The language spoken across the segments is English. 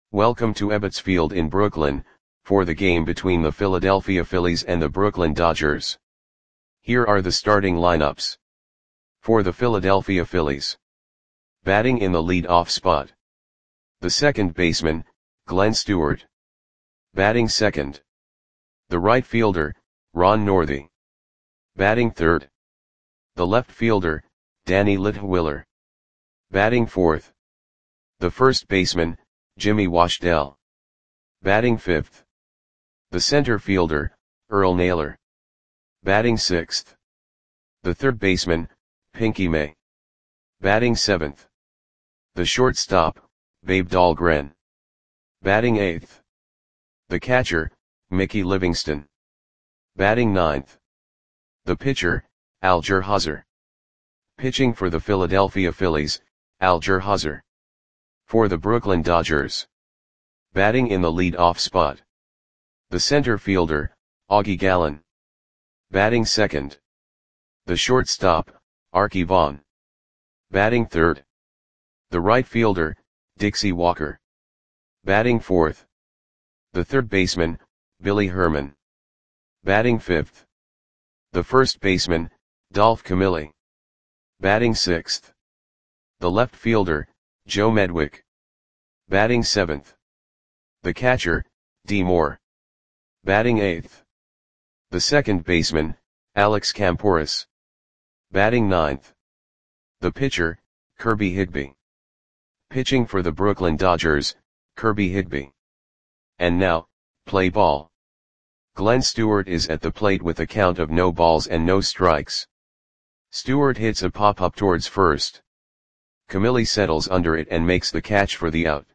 Welcome to Ebbets Field in Brooklyn, for the game between the Philadelphia Phillies and the Brooklyn Dodgers. Here are the starting lineups. For the Philadelphia Phillies. Batting in the lead-off spot. The second baseman, Glenn Stewart. Batting second. The right fielder, Ron Northey. Batting third. The left fielder, Danny Litwiler. Batting fourth. The first baseman, Jimmy Washdell. Batting fifth. The center fielder, Earl Naylor. Batting sixth. The third baseman, Pinky May. Batting seventh. The shortstop, Babe Dahlgren. Batting eighth. The catcher, Mickey Livingston. Batting ninth. The pitcher, Alger Hauser. Pitching for the Philadelphia Phillies, Alger Hauser. For the Brooklyn Dodgers. Batting in the lead-off spot. The center fielder, Augie Gallen. Batting second. The shortstop, Arky Vaughan. Batting third. The right fielder, Dixie Walker. Batting fourth. The third baseman, Billy Herman. Batting fifth. The first baseman, Dolph Camilli. Batting sixth. The left fielder, Joe Medwick. Batting seventh. The catcher, D. Moore. Batting eighth. The second baseman, Alex Kamporis. Batting ninth. The pitcher, Kirby Higbee. Pitching for the Brooklyn Dodgers, Kirby Higbee. And now, play ball. Glenn Stewart is at the plate with a count of no balls and no strikes. Stewart hits a pop-up towards first. Camilli settles under it and makes the catch for the out.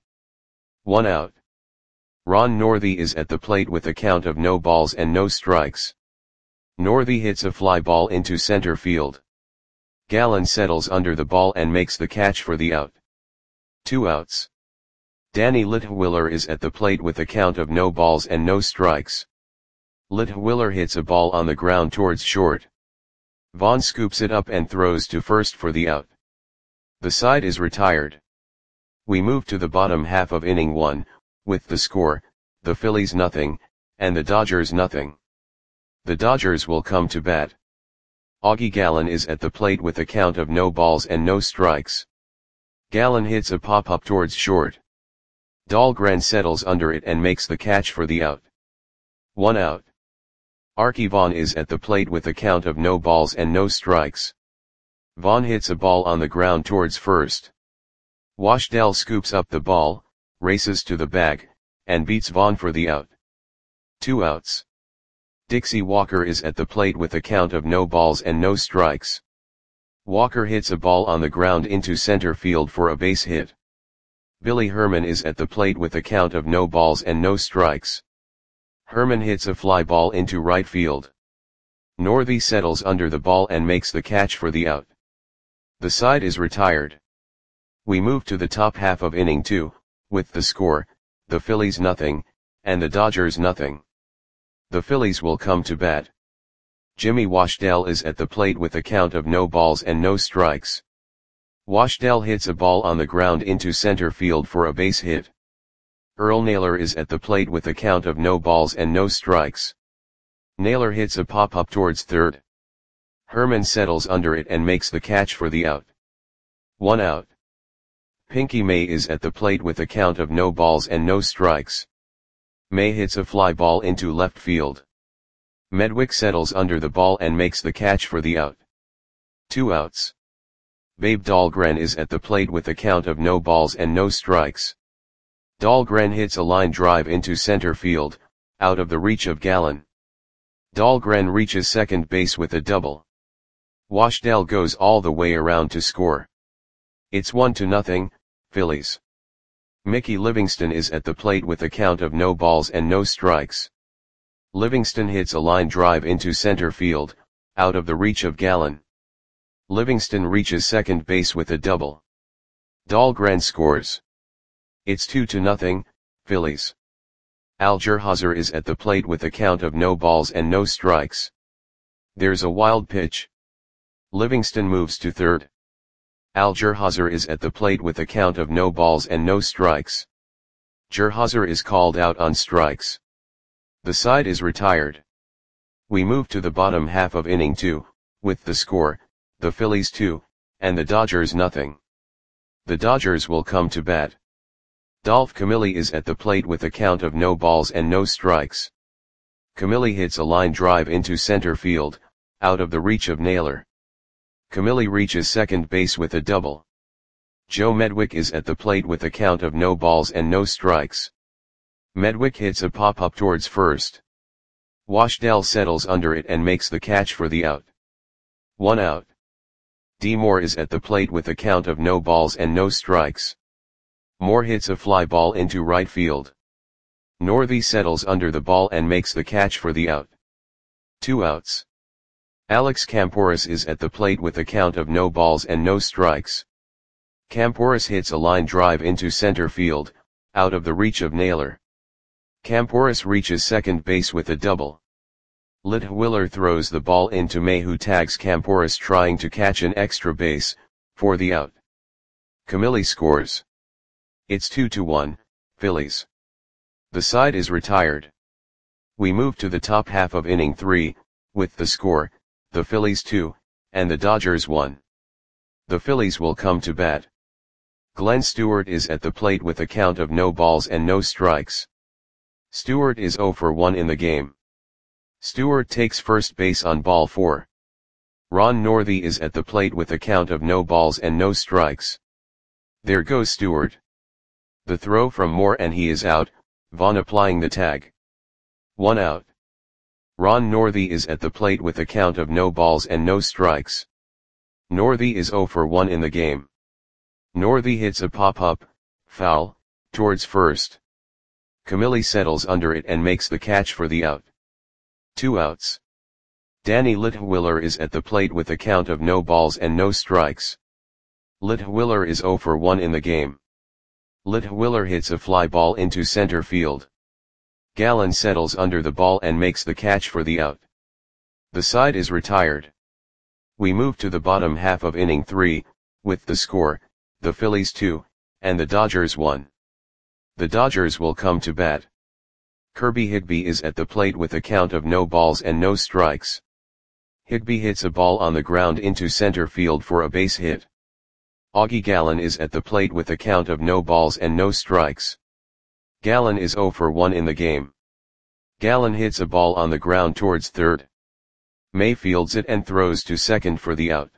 1 out. Ron Northey is at the plate with a count of no balls and no strikes. Northey hits a fly ball into center field. Gallen settles under the ball and makes the catch for the out. 2 outs. Danny Litwiler is at the plate with a count of no balls and no strikes. Litwiler hits a ball on the ground towards short. Vaughan scoops it up and throws to first for the out. The side is retired. We move to the bottom half of inning 1, with the score, the Phillies nothing, and the Dodgers nothing. The Dodgers will come to bat. Augie Gallen is at the plate with a count of no balls and no strikes. Gallen hits a pop-up towards short. Dahlgren settles under it and makes the catch for the out. 1 out. Arky Vaughan is at the plate with a count of no balls and no strikes. Vaughan hits a ball on the ground towards first. Washdell scoops up the ball, races to the bag, and beats Vaughan for the out. 2 outs. Dixie Walker is at the plate with a count of no balls and no strikes. Walker hits a ball on the ground into center field for a base hit. Billy Herman is at the plate with a count of no balls and no strikes. Herman hits a fly ball into right field. Northey settles under the ball and makes the catch for the out. The side is retired. We move to the top half of inning 2, with the score, the Phillies nothing, and the Dodgers nothing. The Phillies will come to bat. Jimmy Washdell is at the plate with a count of no balls and no strikes. Washdell hits a ball on the ground into center field for a base hit. Earl Naylor is at the plate with a count of no balls and no strikes. Naylor hits a pop-up towards third. Herman settles under it and makes the catch for the out. 1 out. Pinky May is at the plate with a count of no balls and no strikes. May hits a fly ball into left field. Medwick settles under the ball and makes the catch for the out. 2 outs. Babe Dahlgren is at the plate with a count of no balls and no strikes. Dahlgren hits a line drive into center field, out of the reach of Gallen. Dahlgren reaches second base with a double. Washdell goes all the way around to score. It's 1-0, Phillies. Mickey Livingston is at the plate with a count of no balls and no strikes. Livingston hits a line drive into center field, out of the reach of Gallen. Livingston reaches second base with a double. Dahlgren scores. It's 2-0, Phillies. Alger Hauser is at the plate with a count of no balls and no strikes. There's a wild pitch. Livingston moves to third. Alger Hauser is at the plate with a count of no balls and no strikes. Gerhauser is called out on strikes. The side is retired. We move to the bottom half of inning 2, with the score, the Phillies 2, and the Dodgers nothing. The Dodgers will come to bat. Dolph Camilli is at the plate with a count of no balls and no strikes. Camilli hits a line drive into center field, out of the reach of Naylor. Camilli reaches second base with a double. Joe Medwick is at the plate with a count of no balls and no strikes. Medwick hits a pop-up towards first. Washdell settles under it and makes the catch for the out. 1 out. D. Moore is at the plate with a count of no balls and no strikes. Moore hits a fly ball into right field. Northey settles under the ball and makes the catch for the out. 2 outs. Alex Camporis is at the plate with a count of no balls and no strikes. Camporis hits a line drive into center field, out of the reach of Naylor. Camporis reaches second base with a double. Litwiller throws the ball into May, who tags Camporis trying to catch an extra base, for the out. Camilli scores. It's 2-1, Phillies. The side is retired. We move to the top half of inning 3, with the score, the Phillies 2, and the Dodgers 1. The Phillies will come to bat. Glenn Stewart is at the plate with a count of no balls and no strikes. Stewart is 0 for 1 in the game. Stewart takes first base on ball 4. Ron Northey is at the plate with a count of no balls and no strikes. There goes Stewart. The throw from Moore and he is out, Vaughn applying the tag. 1 out. Ron Northey is at the plate with a count of no balls and no strikes. Northey is 0 for 1 in the game. Northey hits a pop-up, foul, towards first. Camilli settles under it and makes the catch for the out. 2 outs. Danny Litwiller is at the plate with a count of no balls and no strikes. Litwiller is 0 for 1 in the game. Litwiller hits a fly ball into center field. Gallen settles under the ball and makes the catch for the out. The side is retired. We move to the bottom half of inning 3, with the score, the Phillies 2, and the Dodgers 1. The Dodgers will come to bat. Kirby Higbee is at the plate with a count of no balls and no strikes. Higbee hits a ball on the ground into center field for a base hit. Augie Gallen is at the plate with a count of no balls and no strikes. Gallen is 0 for 1 in the game. Gallen hits a ball on the ground towards third. May fields it and throws to second for the out.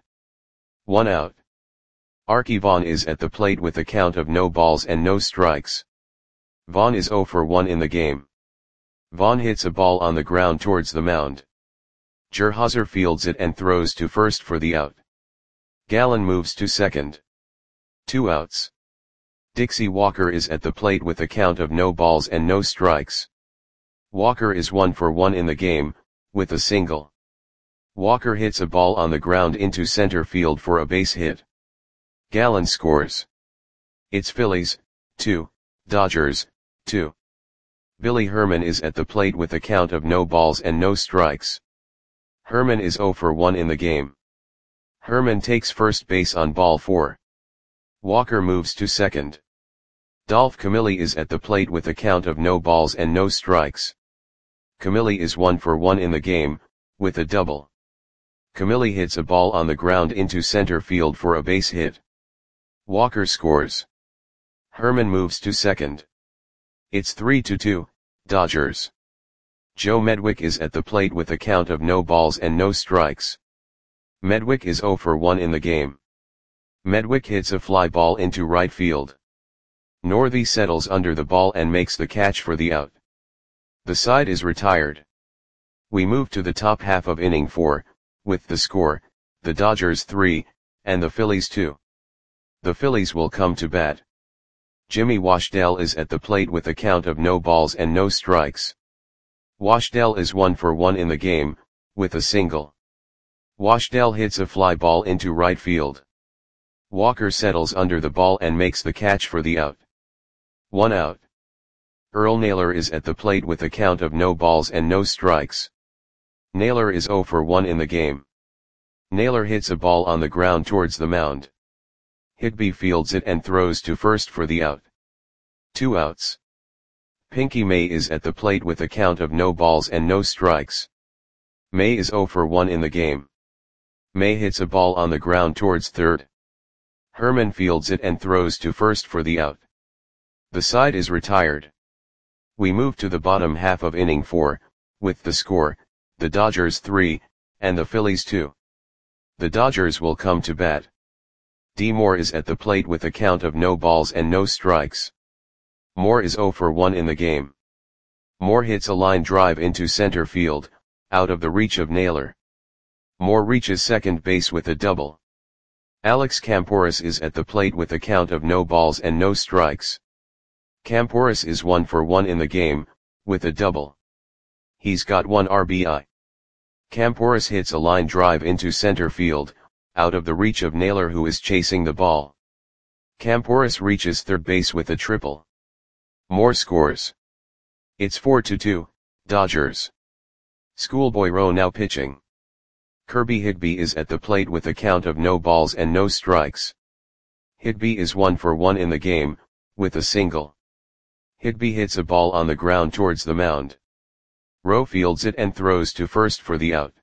1 out. Archie Vaughn is at the plate with a count of no balls and no strikes. Vaughn is 0 for 1 in the game. Vaughn hits a ball on the ground towards the mound. Gerhauser fields it and throws to first for the out. Gallen moves to second. 2 outs. Dixie Walker is at the plate with a count of no balls and no strikes. Walker is 1 for 1 in the game, with a single. Walker hits a ball on the ground into center field for a base hit. Gallen scores. It's Phillies, 2, Dodgers, 2. Billy Herman is at the plate with a count of no balls and no strikes. Herman is 0 for 1 in the game. Herman takes first base on ball 4. Walker moves to second. Dolph Camilli is at the plate with a count of no balls and no strikes. Camilli is 1 for 1 in the game, with a double. Camilli hits a ball on the ground into center field for a base hit. Walker scores. Herman moves to second. It's 3-2, Dodgers. Joe Medwick is at the plate with a count of no balls and no strikes. Medwick is 0 for 1 in the game. Medwick hits a fly ball into right field. Northey settles under the ball and makes the catch for the out. The side is retired. We move to the top half of inning 4, with the score, the Dodgers 3, and the Phillies 2. The Phillies will come to bat. Jimmy Washdell is at the plate with a count of no balls and no strikes. Washdell is 1 for 1 in the game, with a single. Washdell hits a fly ball into right field. Walker settles under the ball and makes the catch for the out. 1 out. Earl Naylor is at the plate with a count of no balls and no strikes. Naylor is 0 for 1 in the game. Naylor hits a ball on the ground towards the mound. Higbee fields it and throws to first for the out. 2 outs. Pinky May is at the plate with a count of no balls and no strikes. May is 0 for 1 in the game. May hits a ball on the ground towards third. Herman fields it and throws to first for the out. The side is retired. We move to the bottom half of inning 4, with the score, the Dodgers 3, and the Phillies 2. The Dodgers will come to bat. D. Moore is at the plate with a count of no balls and no strikes. Moore is 0 for 1 in the game. Moore hits a line drive into center field, out of the reach of Naylor. Moore reaches second base with a double. Alex Camporis is at the plate with a count of no balls and no strikes. Camporis is 1 for 1 in the game, with a double. He's got 1 RBI. Camporis hits a line drive into center field, out of the reach of Naylor who is chasing the ball. Camporis reaches third base with a triple. Moore scores. It's 4-2, Dodgers. Schoolboy Rowe now pitching. Kirby Higbee is at the plate with a count of no balls and no strikes. Higbee is 1 for 1 in the game, with a single. Higbee hits a ball on the ground towards the mound. Rowe fields it and throws to first for the out.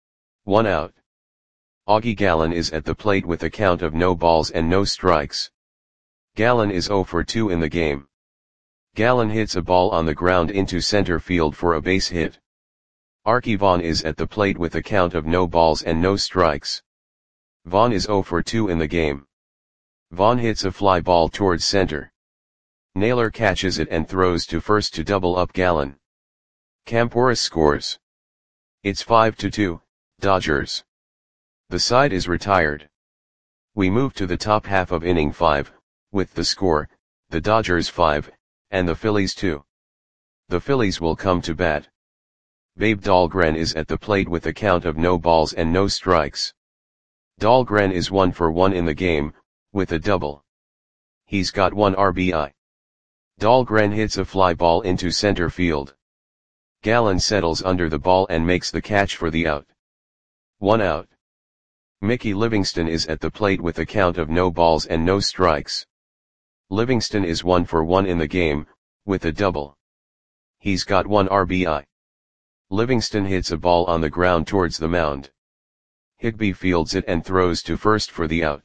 1 out. Augie Gallen is at the plate with a count of no balls and no strikes. Gallen is 0 for 2 in the game. Gallen hits a ball on the ground into center field for a base hit. Arky Vaughan is at the plate with a count of no balls and no strikes. Vaughan is 0 for 2 in the game. Vaughan hits a fly ball towards center. Naylor catches it and throws to first to double up Gallen. Camporis scores. It's 5-2, Dodgers. The side is retired. We move to the top half of inning 5, with the score, the Dodgers 5, and the Phillies 2. The Phillies will come to bat. Babe Dahlgren is at the plate with a count of no balls and no strikes. Dahlgren is 1 for 1 in the game, with a double. He's got 1 RBI. Dahlgren hits a fly ball into center field. Gallen settles under the ball and makes the catch for the out. 1 out. Mickey Livingston is at the plate with a count of no balls and no strikes. Livingston is 1 for 1 in the game, with a double. He's got 1 RBI. Livingston hits a ball on the ground towards the mound. Higbee fields it and throws to first for the out.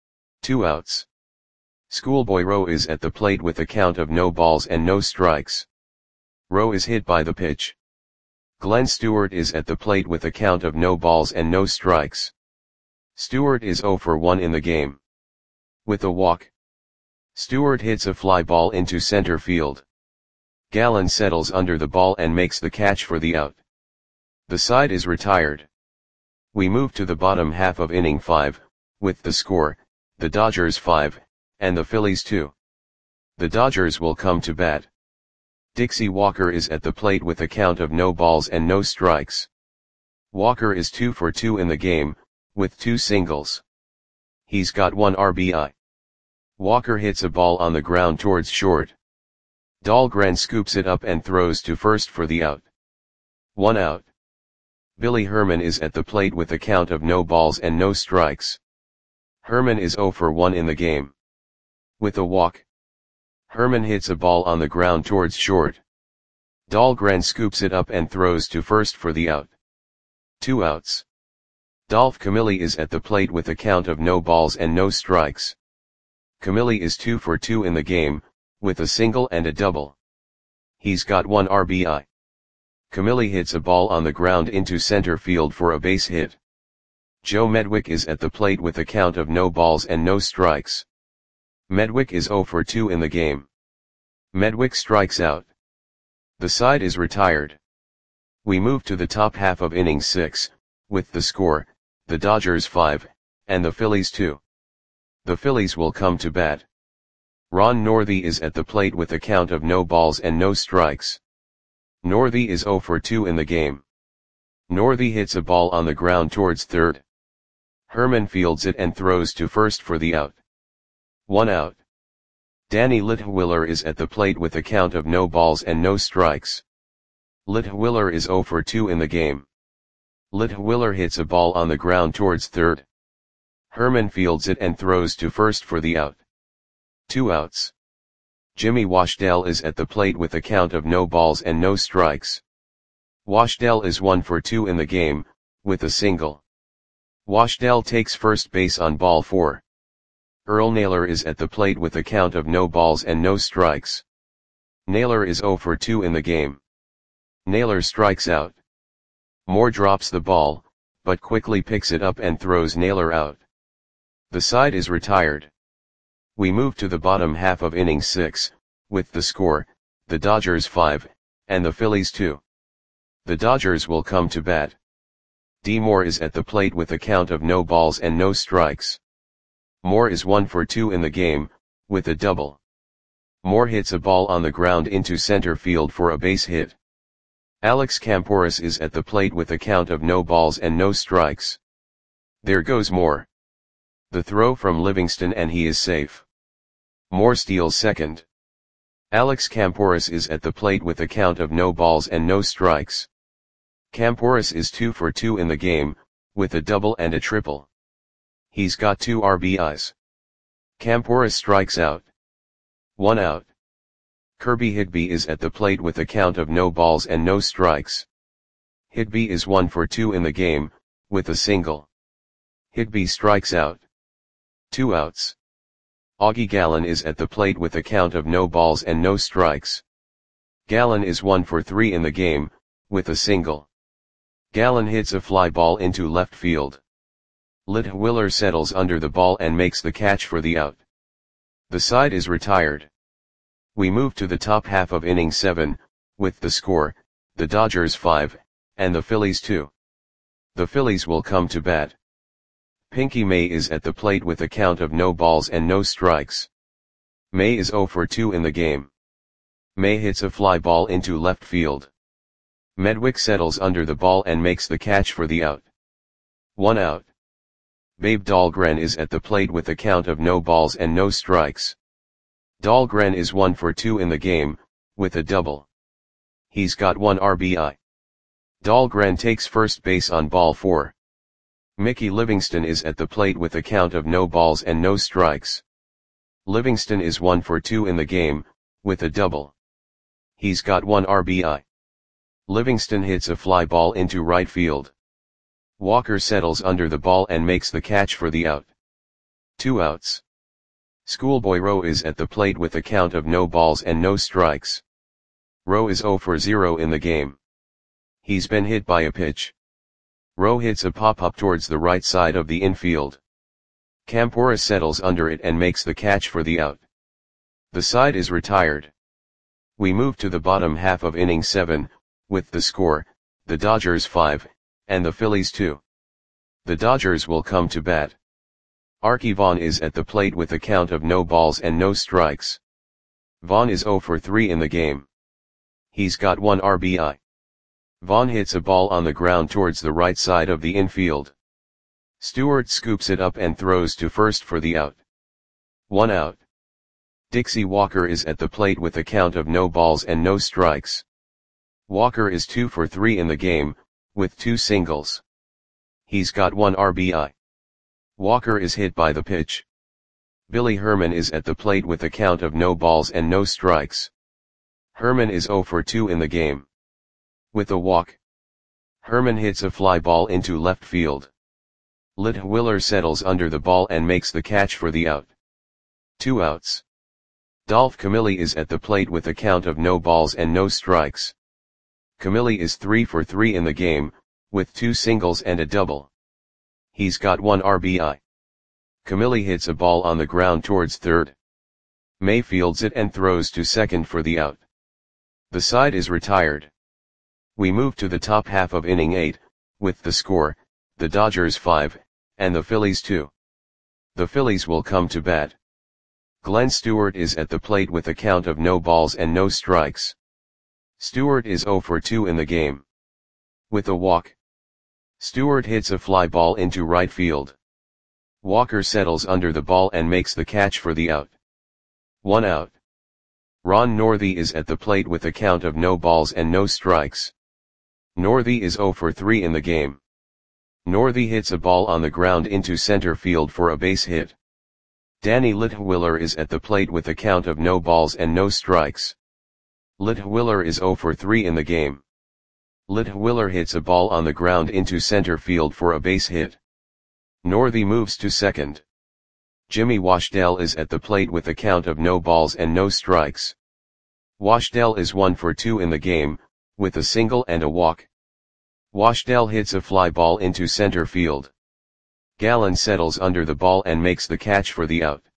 2 outs. Schoolboy Rowe is at the plate with a count of no balls and no strikes. Rowe is hit by the pitch. Glenn Stewart is at the plate with a count of no balls and no strikes. Stewart is 0 for 1 in the game. With a walk. Stewart hits a fly ball into center field. Gallen settles under the ball and makes the catch for the out. The side is retired. We move to the bottom half of inning 5, with the score, the Dodgers 5, and the Phillies 2. The Dodgers will come to bat. Dixie Walker is at the plate with a count of no balls and no strikes. Walker is 2 for 2 in the game, with 2 singles. He's got 1 RBI. Walker hits a ball on the ground towards short. Dahlgren scoops it up and throws to first for the out. 1 out. Billy Herman is at the plate with a count of no balls and no strikes. Herman is 0 for 1 in the game. With a walk. Herman hits a ball on the ground towards short. Dahlgren scoops it up and throws to first for the out. 2 outs. Dolph Camilli is at the plate with a count of no balls and no strikes. Camilli is 2 for 2 in the game, with a single and a double. He's got 1 RBI. Camilli hits a ball on the ground into center field for a base hit. Joe Medwick is at the plate with a count of no balls and no strikes. Medwick is 0 for 2 in the game. Medwick strikes out. The side is retired. We move to the top half of inning 6, with the score, the Dodgers 5, and the Phillies 2. The Phillies will come to bat. Ron Northey is at the plate with a count of no balls and no strikes. Northey is 0 for 2 in the game. Northey hits a ball on the ground towards third. Herman fields it and throws to first for the out. 1 out. Danny Litwiller is at the plate with a count of no balls and no strikes. Litwiller is 0 for 2 in the game. Litwiller hits a ball on the ground towards third. Herman fields it and throws to first for the out. 2 outs. Jimmy Washdell is at the plate with a count of no balls and no strikes. Washdell is 1 for 2 in the game, with a single. Washdell takes first base on ball 4. Earl Naylor is at the plate with a count of no balls and no strikes. Naylor is 0 for 2 in the game. Naylor strikes out. Moore drops the ball, but quickly picks it up and throws Naylor out. The side is retired. We move to the bottom half of inning 6, with the score, the Dodgers 5, and the Phillies 2. The Dodgers will come to bat. D. Moore is at the plate with a count of no balls and no strikes. Moore is 1 for 2 in the game, with a double. Moore hits a ball on the ground into center field for a base hit. Alex Kamporis is at the plate with a count of no balls and no strikes. There goes Moore. The throw from Livingston and he is safe. Moore steals second. Alex Kamporis is at the plate with a count of no balls and no strikes. Kamporis is 2 for 2 in the game, with a double and a triple. He's got 2 RBIs. Kamporis strikes out. 1 out. Kirby Higbee is at the plate with a count of no balls and no strikes. Higbee is 1 for 2 in the game, with a single. Higbee strikes out. 2 outs. Augie Gallen is at the plate with a count of no balls and no strikes. Gallen is 1 for 3 in the game, with a single. Gallen hits a fly ball into left field. Litwiller settles under the ball and makes the catch for the out. The side is retired. We move to the top half of inning 7, with the score, the Dodgers 5, and the Phillies 2. The Phillies will come to bat. Pinky May is at the plate with a count of no balls and no strikes. May is 0 for 2 in the game. May hits a fly ball into left field. Medwick settles under the ball and makes the catch for the out. 1 out. Babe Dahlgren is at the plate with a count of no balls and no strikes. Dahlgren is 1 for 2 in the game, with a double. He's got 1 RBI. Dahlgren takes first base on ball 4. Mickey Livingston is at the plate with a count of no balls and no strikes. Livingston is 1 for 2 in the game, with a double. He's got 1 RBI. Livingston hits a fly ball into right field. Walker settles under the ball and makes the catch for the out. 2 outs. Schoolboy Rowe is at the plate with a count of no balls and no strikes. Rowe is 0 for 0 in the game. He's been hit by a pitch. Rowe hits a pop-up towards the right side of the infield. Kamporis settles under it and makes the catch for the out. The side is retired. We move to the bottom half of inning 7, with the score, the Dodgers 5, and the Phillies 2. The Dodgers will come to bat. Archie Vaughn is at the plate with a count of no balls and no strikes. Vaughn is 0 for 3 in the game. He's got 1 RBI. Vaughn hits a ball on the ground towards the right side of the infield. Stewart scoops it up and throws to first for the out. 1 out. Dixie Walker is at the plate with a count of no balls and no strikes. Walker is 2 for 3 in the game, with 2 singles. He's got 1 RBI. Walker is hit by the pitch. Billy Herman is at the plate with a count of no balls and no strikes. Herman is 0 for 2 in the game. With a walk. Herman hits a fly ball into left field. Litwiller settles under the ball and makes the catch for the out. 2 outs. Dolph Camilli is at the plate with a count of no balls and no strikes. Camilli is 3 for 3 in the game, with 2 singles and a double. He's got 1 RBI. Camilli hits a ball on the ground towards third. May fields it and throws to second for the out. The side is retired. We move to the top half of inning 8, with the score, the Dodgers 5, and the Phillies 2. The Phillies will come to bat. Glenn Stewart is at the plate with a count of no balls and no strikes. Stewart is 0 for 2 in the game. With a walk. Stewart hits a fly ball into right field. Walker settles under the ball and makes the catch for the out. 1 out. Ron Northey is at the plate with a count of no balls and no strikes. Northey is 0 for 3 in the game. Northey hits a ball on the ground into center field for a base hit. Danny Litwiller is at the plate with a count of no balls and no strikes. Litwiller is 0 for 3 in the game. Litwiller hits a ball on the ground into center field for a base hit. Northey moves to second. Jimmy Washdell is at the plate with a count of no balls and no strikes. Washdell is 1 for 2 in the game, with a single and a walk. Washdell hits a fly ball into center field. Gallen settles under the ball and makes the catch for the out.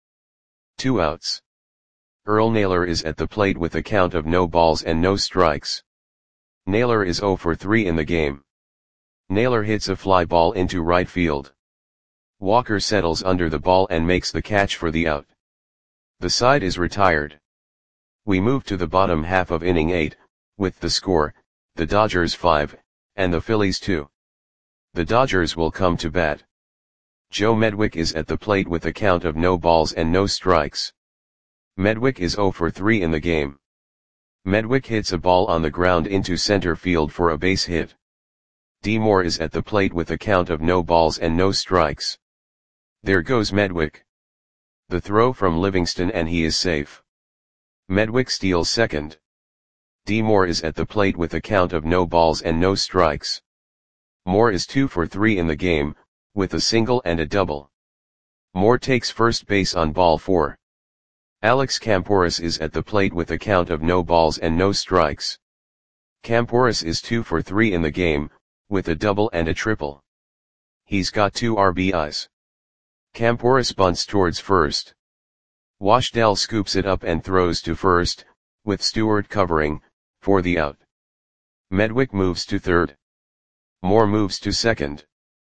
2 outs. Earl Naylor is at the plate with a count of no balls and no strikes. Naylor is 0 for 3 in the game. Naylor hits a fly ball into right field. Walker settles under the ball and makes the catch for the out. The side is retired. We move to the bottom half of inning 8, with the score, the Dodgers 5, and the Phillies 2. The Dodgers will come to bat. Joe Medwick is at the plate with a count of no balls and no strikes. Medwick is 0 for 3 in the game. Medwick hits a ball on the ground into center field for a base hit. D. Moore is at the plate with a count of no balls and no strikes. There goes Medwick. The throw from Livingston and he is safe. Medwick steals second. D. Moore is at the plate with a count of no balls and no strikes. Moore is 2 for 3 in the game, with a single and a double. Moore takes first base on ball 4. Alex Kamporis is at the plate with a count of no balls and no strikes. Kamporis is 2 for 3 in the game, with a double and a triple. He's got 2 RBIs. Kamporis bunts towards first. Washdell scoops it up and throws to first, with Stewart covering, for the out. Medwick moves to third. Moore moves to second.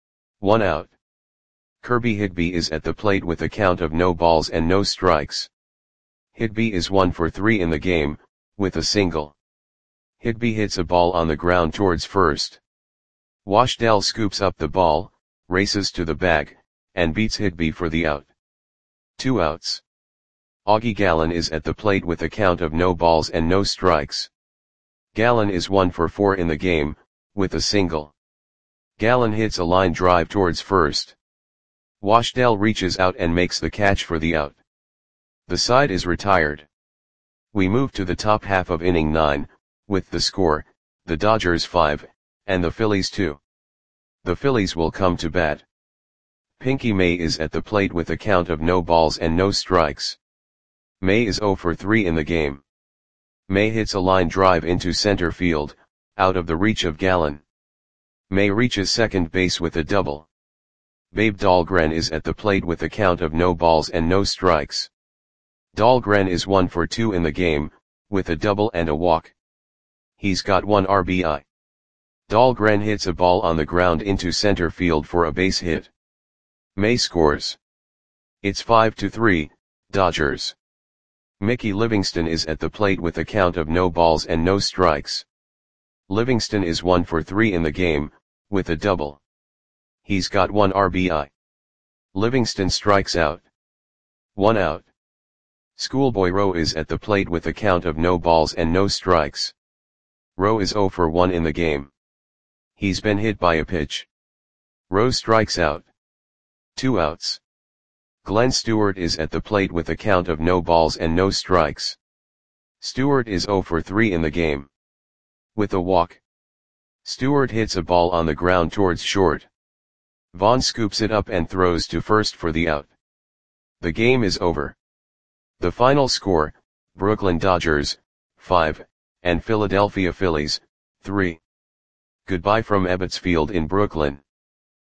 1 out. Kirby Higby is at the plate with a count of no balls and no strikes. Higby is 1 for 3 in the game, with a single. Higby hits a ball on the ground towards first. Washdell scoops up the ball, races to the bag, and beats Higby for the out. 2 outs. Augie Gallen is at the plate with a count of no balls and no strikes. Gallen is 1 for 4 in the game, with a single. Gallen hits a line drive towards first. Washdell reaches out and makes the catch for the out. The side is retired. We move to the top half of inning 9, with the score, the Dodgers 5, and the Phillies 2. The Phillies will come to bat. Pinky May is at the plate with a count of no balls and no strikes. May is 0 for 3 in the game. May hits a line drive into center field, out of the reach of Gallen. May reaches second base with a double. Babe Dahlgren is at the plate with a count of no balls and no strikes. Dahlgren is 1 for 2 in the game, with a double and a walk. He's got 1 RBI. Dahlgren hits a ball on the ground into center field for a base hit. May scores. It's 5-3, Dodgers. Mickey Livingston is at the plate with a count of no balls and no strikes. Livingston is 1 for 3 in the game, with a double. He's got 1 RBI. Livingston strikes out. 1 out. Schoolboy Rowe is at the plate with a count of no balls and no strikes. Rowe is 0 for 1 in the game. He's been hit by a pitch. Rowe strikes out. 2 outs. Glenn Stewart is at the plate with a count of no balls and no strikes. Stewart is 0 for 3 in the game. With a walk. Stewart hits a ball on the ground towards short. Vaughn scoops it up and throws to first for the out. The game is over. The final score, Brooklyn Dodgers, 5, and Philadelphia Phillies, 3. Goodbye from Ebbets Field in Brooklyn.